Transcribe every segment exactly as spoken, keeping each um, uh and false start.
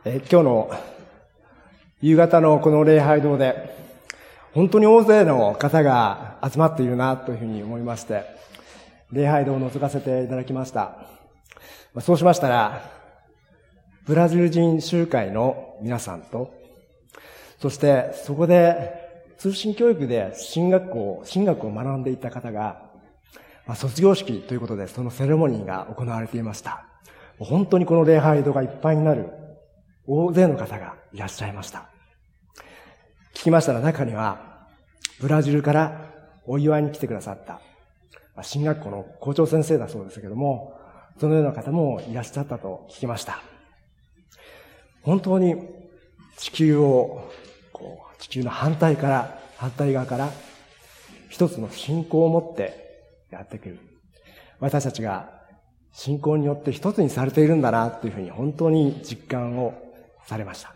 え今日の夕方のこの礼拝堂で本当に大勢の方が集まっているなというふうに思いまして、礼拝堂を覗かせていただきました。そうしましたら、ブラジル人集会の皆さんと、そしてそこで通信教育で進学校、進学を学んでいた方が、まあ、卒業式ということでそのセレモニーが行われていました。本当にこの礼拝堂がいっぱいになる大勢の方がいらっしゃいました。聞きましたら中にはブラジルからお祝いに来てくださった進学校の校長先生だそうですけども、そのような方もいらっしゃったと聞きました。本当に地球をこう地球の反対から反対側から一つの信仰を持ってやってくる。私たちが信仰によって一つにされているんだなというふうに本当に実感をされました。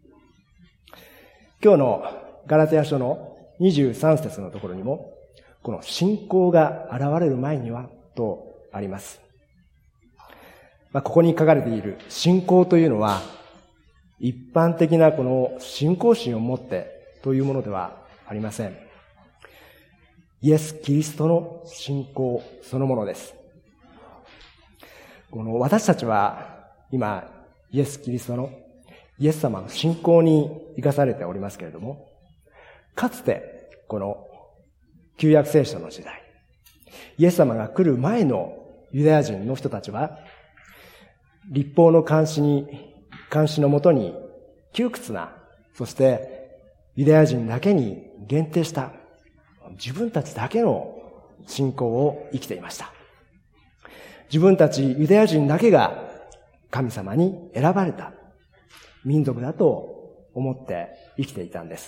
今日のガラテヤ書のにじゅうさん節のところにも、この信仰が現れる前にはとあります。まあ、ここに書かれている信仰というのは、一般的なこの信仰心を持ってというものではありません。イエス・キリストの信仰そのものです。この私たちは今イエス・キリストのイエス様の信仰に生かされておりますけれども、かつてこの旧約聖書の時代、イエス様が来る前のユダヤ人の人たちは、律法の監視に、監視のもとに窮屈な、そしてユダヤ人だけに限定した自分たちだけの信仰を生きていました。自分たちユダヤ人だけが神様に選ばれた民族だと思って生きていたんです。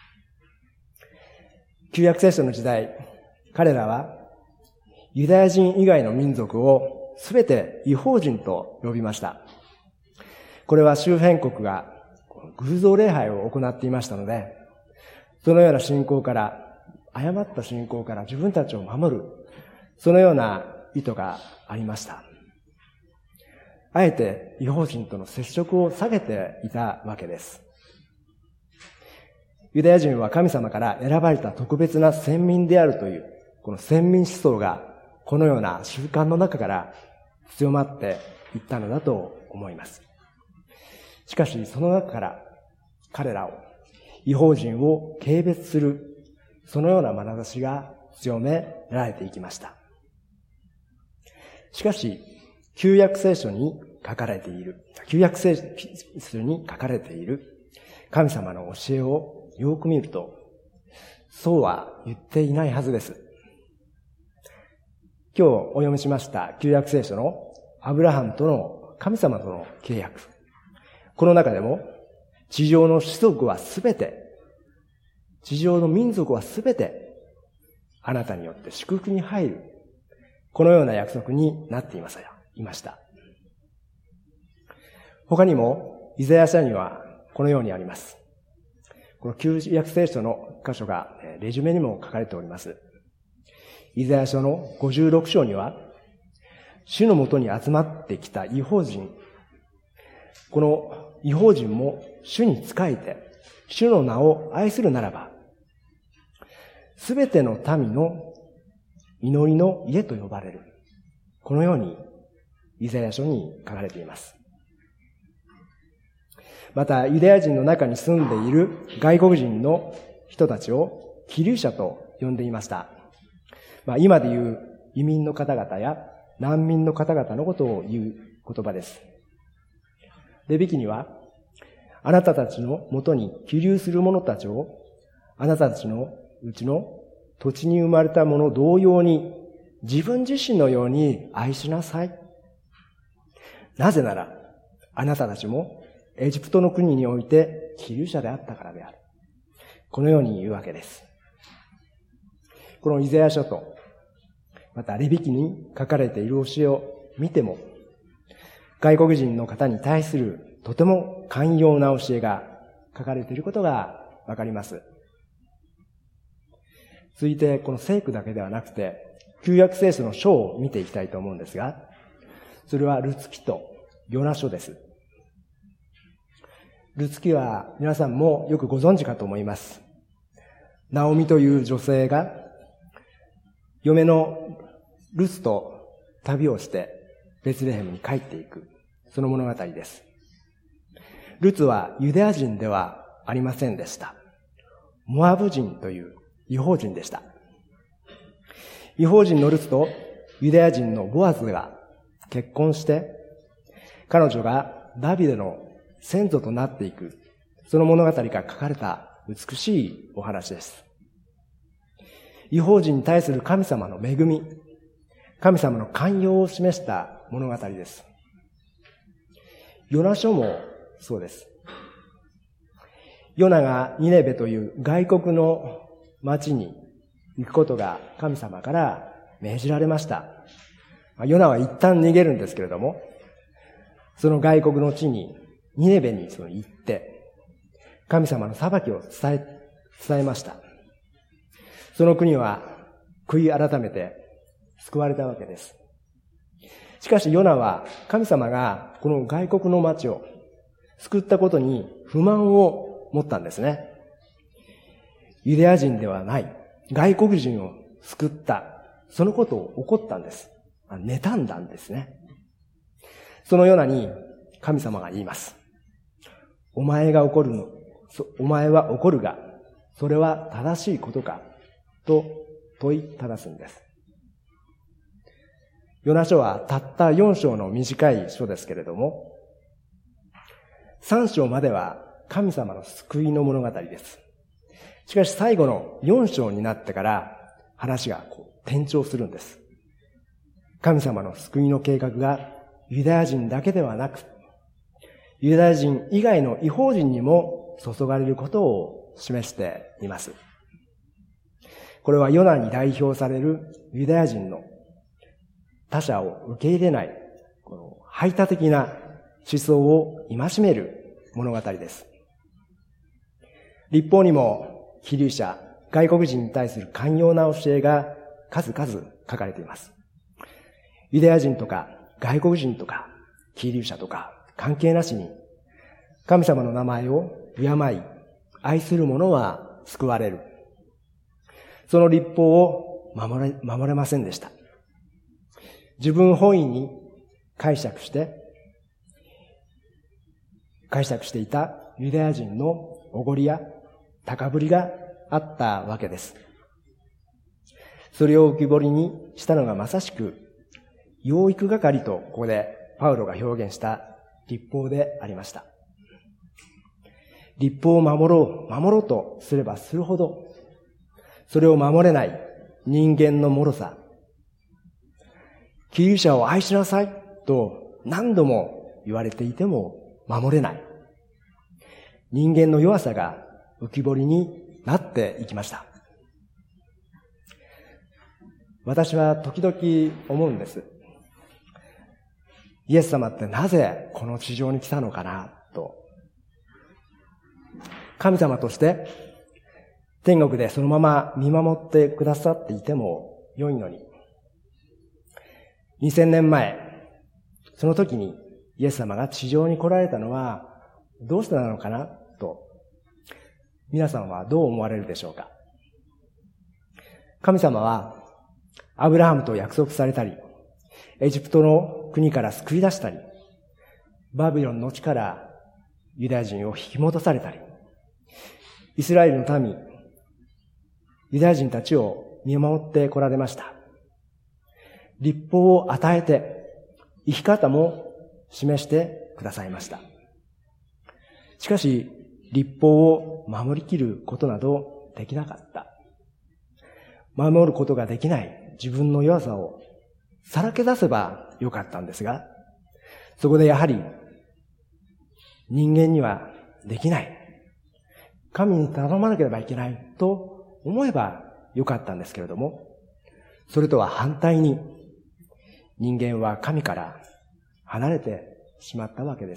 旧約聖書の時代、彼らはユダヤ人以外の民族をすべて異邦人と呼びました。これは周辺国が偶像礼拝を行っていましたので、そのような信仰から、誤った信仰から自分たちを守る、そのような意図がありました。あえて異邦人との接触を避けていたわけです。ユダヤ人は神様から選ばれた特別な先民であるという、この先民思想がこのような習慣の中から強まっていったのだと思います。しかしその中から彼らを、異邦人を軽蔑する、そのような眼差しが強められていきました。しかし、旧約聖書に書かれている、旧約聖書に書かれている神様の教えをよく見ると、そうは言っていないはずです。今日お読みしました旧約聖書のアブラハムとの神様との契約。この中でも、地上の種族はすべて、地上の民族はすべて、あなたによって祝福に入る。このような約束になっていました。他にも、イザヤ書にはこのようにあります。この旧約聖書の箇所がレジュメにも書かれております。イザヤ書のごじゅうろく章には、主のもとに集まってきた異邦人、この異邦人も主に仕えて、主の名を愛するならば、すべての民の祈りの家と呼ばれる。このようにイザヤ書に書かれています。また、ユダヤ人の中に住んでいる外国人の人たちを寄留者と呼んでいました。まあ、今で言う移民の方々や難民の方々のことを言う言葉です。レビ記には、あなたたちのもとに寄留する者たちを、あなたたちのうちの土地に生まれた者同様に、自分自身のように愛しなさい。なぜなら、あなたたちもエジプトの国において寄留者であったからである。このように言うわけです。このイザヤ書と、またレビ記に書かれている教えを見ても、外国人の方に対するとても寛容な教えが書かれていることがわかります。続いて、この聖句だけではなくて、旧約聖書の書を見ていきたいと思うんですが、それはルツ記とヨナ書です。 ルツ記は皆さんもよくご存知かと思います。ナオミという女性が嫁のルツと旅をしてベツレヘムに帰っていく、その物語です。ルツはユダヤ人ではありませんでした。モアブ人という異邦人でした。異邦人のルツとユダヤ人のボアズが結婚して、彼女がダビデの先祖となっていく、その物語が書かれた美しいお話です。異邦人に対する神様の恵み、神様の寛容を示した物語です。ヨナ書もそうです。ヨナがニネベという外国の町に行くことが神様から命じられました。ヨナは一旦逃げるんですけれども、その外国の地に、ニネベにその行って、神様の裁きを伝え、伝えました。その国は悔い改めて救われたわけです。しかしヨナは神様がこの外国の町を救ったことに不満を持ったんですね。ユダヤ人ではない外国人を救った、そのことを怒ったんです。妬んだんですね。そのヨナに神様が言います。お前が怒るの、お前は怒るが、それは正しいことかと問いただすんです。ヨナ書はたったよん章の短い書ですけれども、さん章までは神様の救いの物語です。しかし最後のよん章になってから話がこう転調するんです。神様の救いの計画がユダヤ人だけではなく、ユダヤ人以外の異邦人にも注がれることを示しています。これはヨナに代表されるユダヤ人の他者を受け入れない、この排他的な思想を戒める物語です。律法にも希留者、外国人に対する寛容な教えが数々書かれています。ユダヤ人とか外国人とか希留者とか関係なしに神様の名前を敬い愛する者は救われる。その律法を守れ、守れませんでした。自分本位に解釈して、解釈していたユダヤ人のおごりや高ぶりがあったわけです。それを浮き彫りにしたのがまさしく、養育係とここでパウロが表現した律法でありました。律法を守ろう、守ろうとすればするほど、それを守れない人間の脆さ、希留者を愛しなさいと何度も言われていても守れない。人間の弱さが浮き彫りになっていきました。私は時々思うんです。イエス様ってなぜこの地上に来たのかなと。神様として天国でそのまま見守ってくださっていても良いのに。にせんねんまえ、その時にイエス様が地上に来られたのはどうしてなのかなと、皆さんはどう思われるでしょうか。神様はアブラハムと約束されたり、エジプトの国から救い出したり、バビロンの地からユダヤ人を引き戻されたり、イスラエルの民、ユダヤ人たちを見守って来られました。律法を与えて、生き方も示してくださいました。しかし、律法を守りきることなどできなかった。守ることができない自分の弱さをさらけ出せばよかったんですが、そこでやはり人間にはできない。神に頼まなければいけないと思えばよかったんですけれども、それとは反対に人間は神から離れてしまったわけです。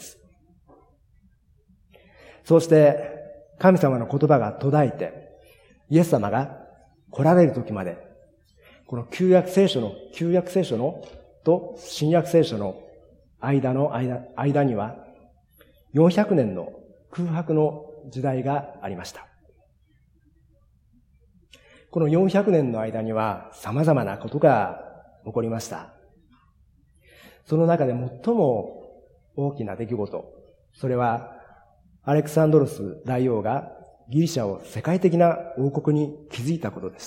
そうして神様の言葉が途絶えて、イエス様が来られる時まで、この旧約聖書の、旧約聖書のと新約聖書の間の間、間にはよんひゃくねんの空白の時代がありました。このよんひゃくねんの間には様々なことが起こりました。その中で最も大きな出来事、それはアレクサンドロス大王がギリシャを世界的な王国に築いたことでした。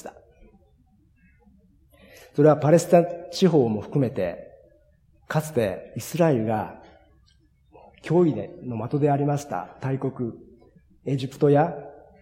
それはパレスチナ地方も含めて、かつてイスラエルが脅威の的でありました大国、エジプトや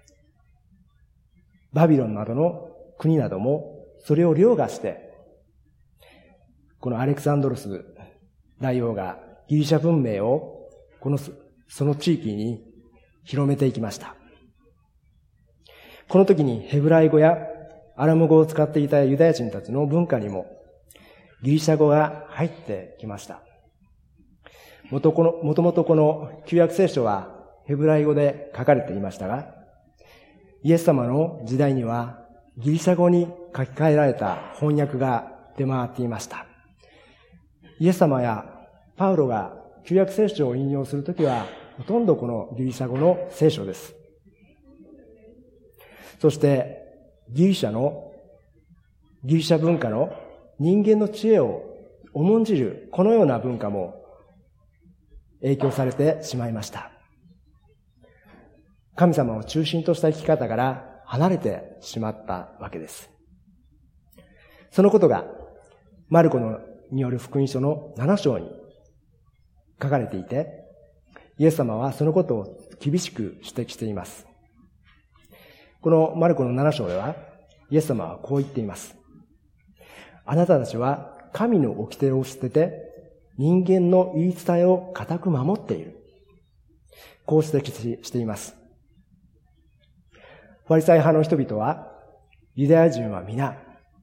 バビロンなどの国などもそれを凌駕して、このアレクサンドロス大王がギリシャ文明をこのその地域に広めていきました。この時にヘブライ語やアラム語を使っていたユダヤ人たちの文化にもギリシャ語が入ってきました。もともとこの旧約聖書はヘブライ語で書かれていましたが、イエス様の時代にはギリシャ語に書き換えられた翻訳が出回っていました。イエス様やパウロが旧約聖書を引用するときはほとんどこのギリシャ語の聖書です。そしてギリシャのギリシャ文化の人間の知恵を重んじるこのような文化も影響されてしまいました。神様を中心とした生き方から離れてしまったわけです。そのことがマルコのによる福音書のなな章に書かれていて、イエス様はそのことを厳しく指摘しています。このマルコのなな章ではイエス様はこう言っています。あなたたちは神の掟を捨てて人間の言い伝えを固く守っている。こう指摘しています。ファリサイ派の人々は、ユダヤ人は皆、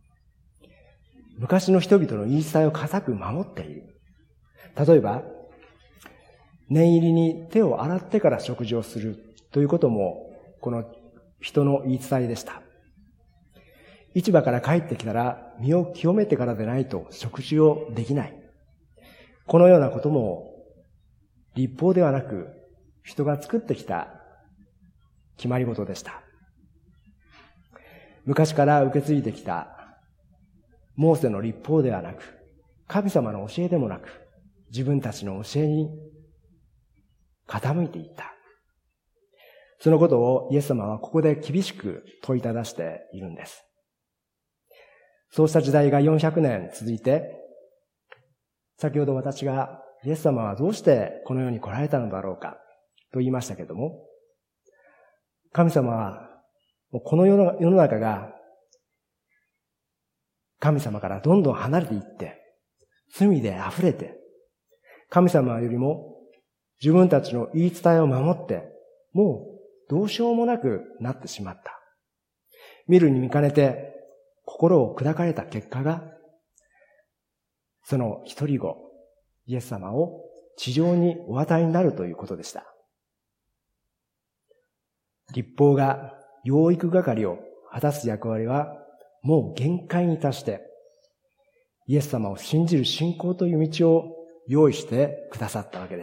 昔の人々の言い伝えを固く守っている。例えば、念入りに手を洗ってから食事をするということも、この人の言い伝えでした。市場から帰ってきたら身を清めてからでないと食事をできない。このようなことも律法ではなく人が作ってきた決まり事でした。昔から受け継いできたモーセの律法ではなく、神様の教えでもなく、自分たちの教えに傾いていった。そのことをイエス様はここで厳しく問いただしているんです。そうした時代がよんひゃくねん続いて、先ほど私がイエス様はどうしてこの世に来られたのだろうかと言いましたけれども、神様はこの世の中が神様からどんどん離れていって、罪で溢れて、神様よりも自分たちの言い伝えを守って、もうどうしようもなくなってしまった。見るに見かねて心を砕かれた結果が、その一人子、イエス様を地上にお与えになるということでした。律法が養育係を果たす役割はもう限界に達して、イエス様を信じる信仰という道を用意してくださったわけです。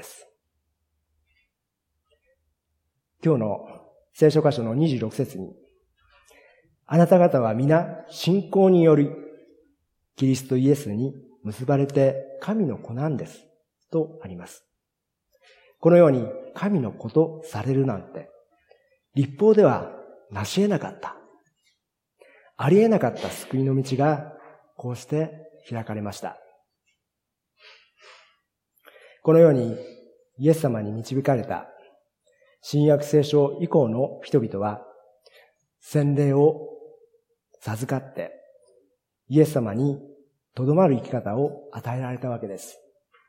今日の聖書箇所のにじゅうろく節に、あなた方は皆信仰によりキリストイエスに結ばれて神の子なんですとあります。このように神の子とされるなんて律法では成し得なかった、あり得なかった救いの道がこうして開かれました。このようにイエス様に導かれた新約聖書以降の人々は洗礼を授かってイエス様にとどまる生き方を与えられたわけです。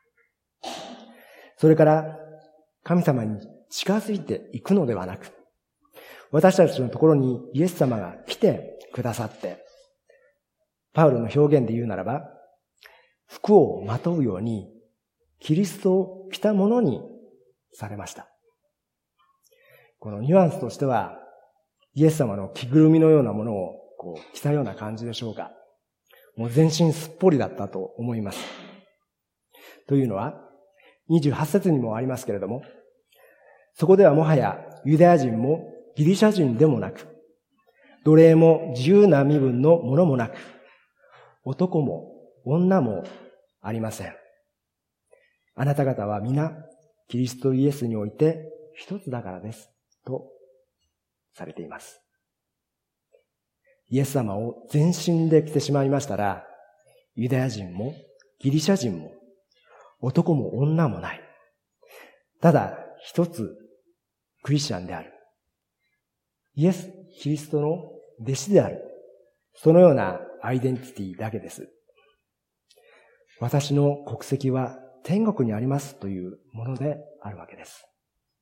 それから神様に近づいていくのではなく、私たちのところにイエス様が来てくださって、パウロの表現で言うならば、服をまとうようにキリストを着たものにされました。このニュアンスとしては、イエス様の着ぐるみのようなものをこう着たような感じでしょうか。もう全身すっぽりだったと思います。というのは、にじゅうはち節にもありますけれども、 そこではもはやユダヤ人もギリシャ人でもなく、奴隷も自由な身分のものもなく、男も女もありません。あなた方は皆キリストイエスにおいて一つだからです、とされています。イエス様を全身で着てしまいましたら、ユダヤ人もギリシャ人も男も女もない。ただ一つクリスチャンである。イエス・キリストの弟子である。そのようなアイデンティティだけです。私の国籍は天国にありますというものであるわけです。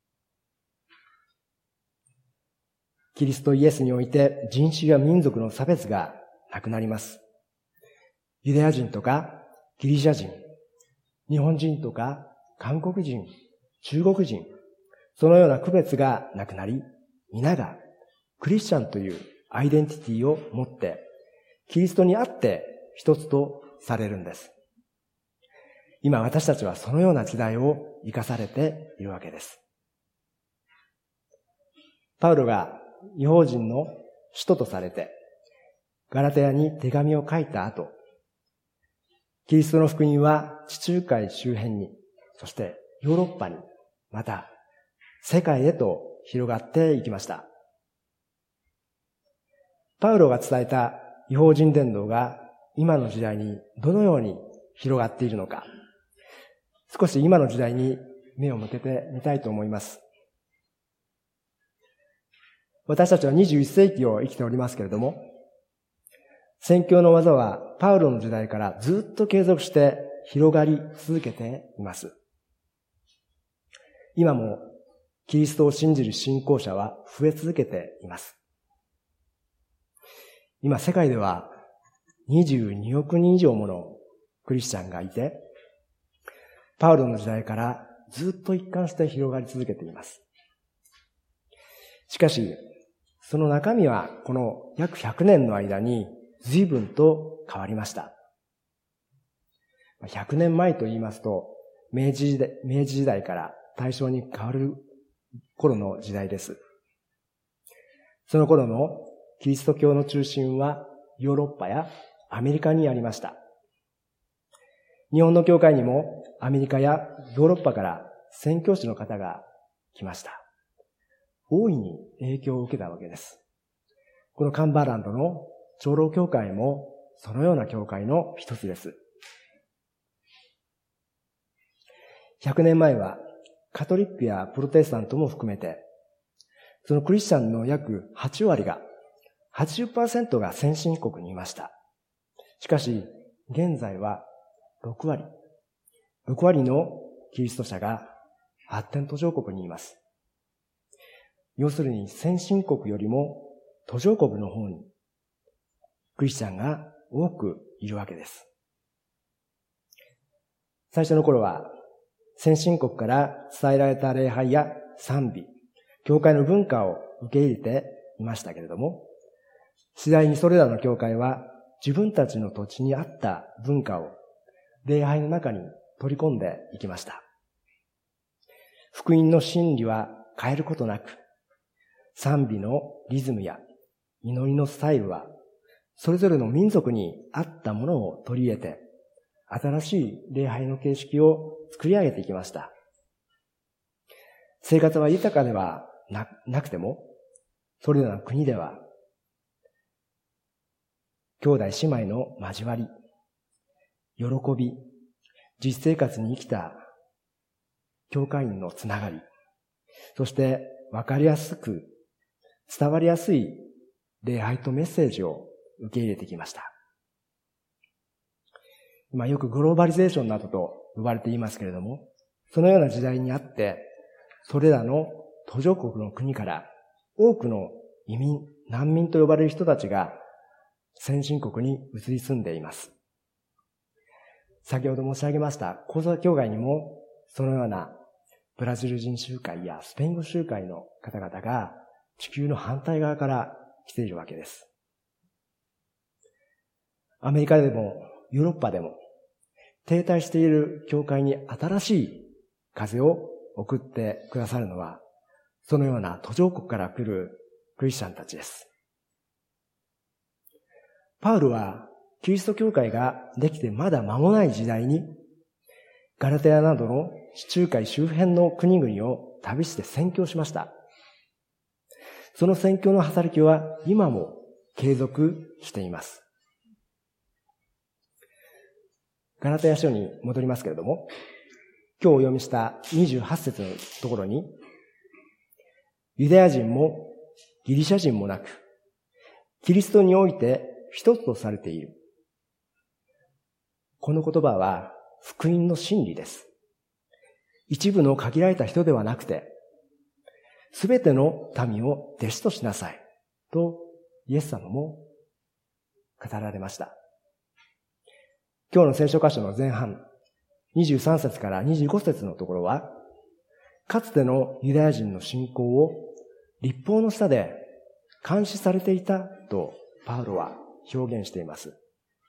キリストイエスにおいて人種や民族の差別がなくなります。ユダヤ人とかギリシャ人、日本人とか韓国人、中国人、そのような区別がなくなり、皆がクリスチャンというアイデンティティを持って、キリストにあって一つとされるんです。今私たちはそのような時代を生かされているわけです。パウロが異邦人の使徒とされて、ガラテヤに手紙を書いた後、キリストの福音は地中海周辺に、そしてヨーロッパに、また世界へと広がっていきました。パウロが伝えた異邦人伝道が今の時代にどのように広がっているのか、少し今の時代に目を向けてみたいと思います。私たちはにじゅういっ世紀を生きておりますけれども、宣教の技はパウロの時代からずっと継続して広がり続けています。今もキリストを信じる信仰者は増え続けています。今世界ではにじゅうにおくにん以上ものクリスチャンがいて、パウロの時代からずっと一貫して広がり続けています。しかし、その中身はこの約ひゃくねんの間に随分と変わりました。ひゃくねんまえと言いますと、明治時代、明治時代から大正に変わる頃の時代です。その頃のキリスト教の中心はヨーロッパやアメリカにありました。日本の教会にもアメリカやヨーロッパから宣教師の方が来ました。大いに影響を受けたわけです。このカンバーランドの長老教会もそのような教会の一つです。ひゃくねんまえはカトリックやプロテスタントも含めて、そのクリスチャンの約はちわりが、はちじゅっパーセント が先進国にいました。しかし、現在はろくわり、ろくわりのキリスト者が発展途上国にいます。要するに先進国よりも途上国の方にクリスチャンが多くいるわけです。最初の頃は先進国から伝えられた礼拝や賛美、教会の文化を受け入れていましたけれども、次第にそれらの教会は自分たちの土地に合った文化を礼拝の中に取り込んでいきました。福音の真理は変えることなく、賛美のリズムや祈りのスタイルはそれぞれの民族に合ったものを取り入れて、新しい礼拝の形式を作り上げていきました。生活は豊かでは な, なくても、それらの国では兄弟姉妹の交わり、喜び、実生活に生きた教会員のつながり、そして分かりやすく伝わりやすい礼拝とメッセージを受け入れてきました。今よくグローバリゼーションなどと呼ばれていますけれども、そのような時代にあって、それらの途上国の国から多くの移民、難民と呼ばれる人たちが先進国に移り住んでいます。先ほど申し上げました講座教会にもそのようなブラジル人集会やスペイン語集会の方々が地球の反対側から来ているわけです。アメリカでもヨーロッパでも停滞している教会に新しい風を送ってくださるのはそのような途上国から来るクリスチャンたちです。パウロはキリスト教会ができてまだ間もない時代に、ガラテヤなどの地中海周辺の国々を旅して宣教しました。その宣教の働きは今も継続しています。ガラテヤ書に戻りますけれども、今日お読みしたにじゅうはち節のところに、ユダヤ人もギリシャ人もなく、キリストにおいて一つとされている。この言葉は福音の真理です。一部の限られた人ではなくて、すべての民を弟子としなさいとイエス様も語られました。今日の聖書箇所の前半、にじゅうさん節からにじゅうご節のところは、かつてのユダヤ人の信仰を律法の下で監視されていたとパウロは表現しています。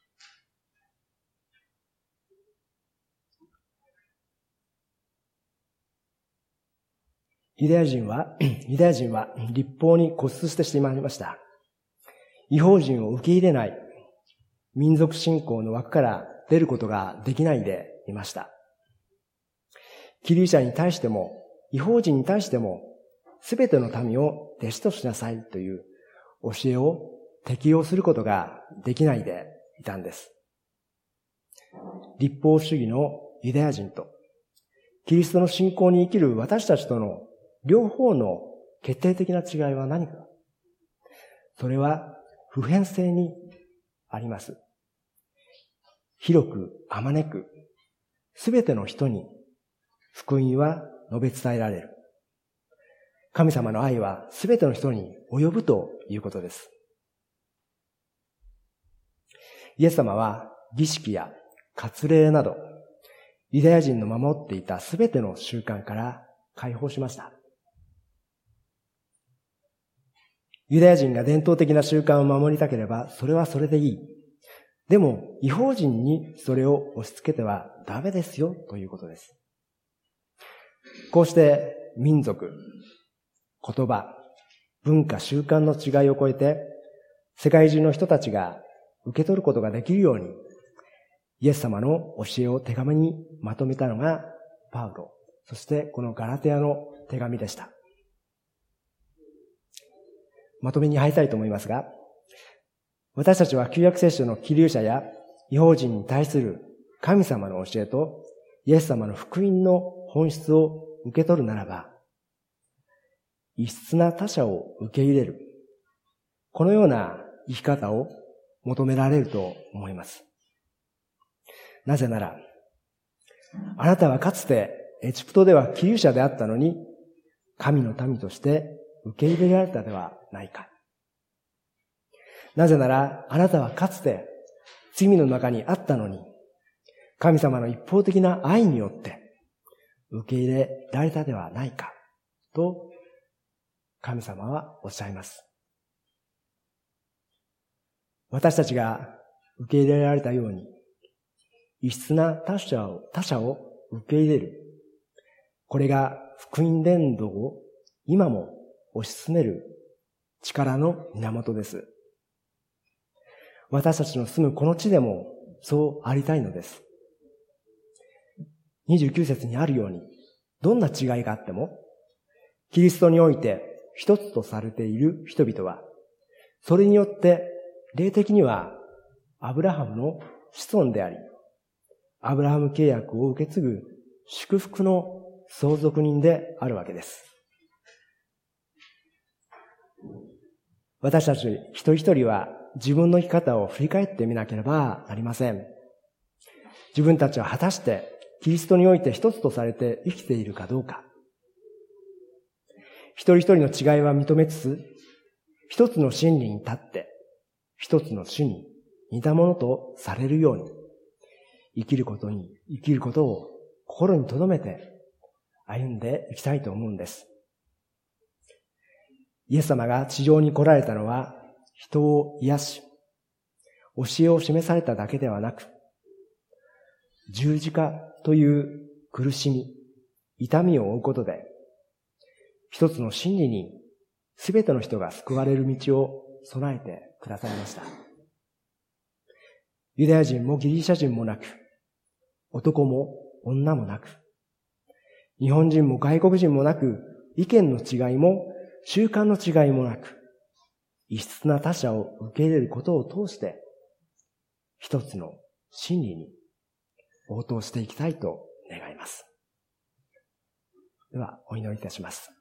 ユダヤ人は、ユダヤ人は律法に固執してしまいました。異邦人を受け入れない民族信仰の枠から出ることができないでいました。キリシャに対しても、異邦人に対しても、すべての民を弟子としなさいという教えを適用することができないでいたんです。律法主義のユダヤ人と、キリストの信仰に生きる私たちとの両方の決定的な違いは何か。それは普遍性にあります。広くあまねく、すべての人に福音は述べ伝えられる。神様の愛はすべての人に及ぶということです。イエス様は儀式や割礼など、ユダヤ人の守っていたすべての習慣から解放しました。ユダヤ人が伝統的な習慣を守りたければ、それはそれでいい。でも、異邦人にそれを押し付けてはダメですよ、ということです。こうして、民族、言葉、文化、習慣の違いを超えて、世界中の人たちが受け取ることができるように、イエス様の教えを手紙にまとめたのがパウロ、そしてこのガラテヤの手紙でした。まとめに入りたいと思いますが、私たちは旧約聖書の希流者や異邦人に対する神様の教えとイエス様の福音の本質を受け取るならば、異質な他者を受け入れる、このような生き方を求められると思います。なぜなら、あなたはかつてエジプトでは希流者であったのに、神の民として受け入れられたではないか。なぜなら、あなたはかつて罪の中にあったのに、神様の一方的な愛によって受け入れられたではないか、と神様はおっしゃいます。私たちが受け入れられたように、異質な他者を、他者を受け入れる。これが福音伝道を今も推し進める力の源です。私たちの住むこの地でもそうありたいのです。にじゅうきゅう節にあるように、どんな違いがあっても、キリストにおいて一つとされている人々は、それによって霊的にはアブラハムの子孫であり、アブラハム契約を受け継ぐ祝福の相続人であるわけです。私たち一人一人は自分の生き方を振り返ってみなければなりません。自分たちは果たしてキリストにおいて一つとされて生きているかどうか。一人一人の違いは認めつつ、一つの真理に立って、一つの主に似たものとされるように、生きることに、生きることを心に留めて歩んでいきたいと思うんです。イエス様が地上に来られたのは、人を癒し、教えを示されただけではなく、十字架という苦しみ、痛みを負うことで、 一つの真理にすべての人が救われる道を備えてくださいました。ユダヤ人もギリシャ人もなく、男も女もなく、日本人も外国人もなく、意見の違いも習慣の違いもなく、異質な他者を受け入れることを通して、一つの真理に応答していきたいと願います。では、お祈りいたします。